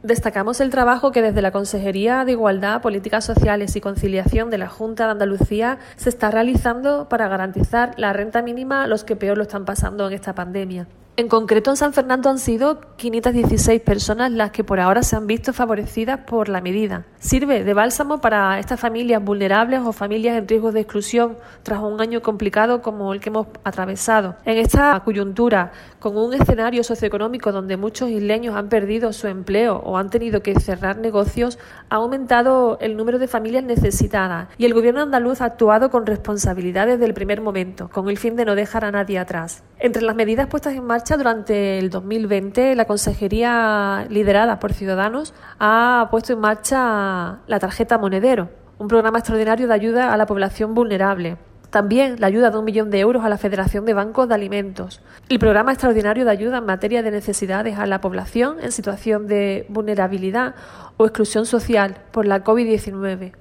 Destacamos el trabajo que desde la Consejería de Igualdad, Políticas Sociales y Conciliación de la Junta de Andalucía se está realizando para garantizar la renta mínima a los que peor lo están pasando en esta pandemia. En concreto, en San Fernando han sido 516 personas las que por ahora se han visto favorecidas por la medida. Sirve de bálsamo para estas familias vulnerables o familias en riesgo de exclusión tras un año complicado como el que hemos atravesado. En esta coyuntura, con un escenario socioeconómico donde muchos isleños han perdido su empleo o han tenido que cerrar negocios, ha aumentado el número de familias necesitadas y el Gobierno andaluz ha actuado con responsabilidad desde el primer momento, con el fin de no dejar a nadie atrás. Entre las medidas puestas en marcha durante el 2020, la Consejería liderada por Ciudadanos ha puesto en marcha la tarjeta Monedero, un programa extraordinario de ayuda a la población vulnerable. También la ayuda de 1 millón de euros a la Federación de Bancos de Alimentos. El programa extraordinario de ayuda en materia de necesidades a la población en situación de vulnerabilidad o exclusión social por la COVID-19.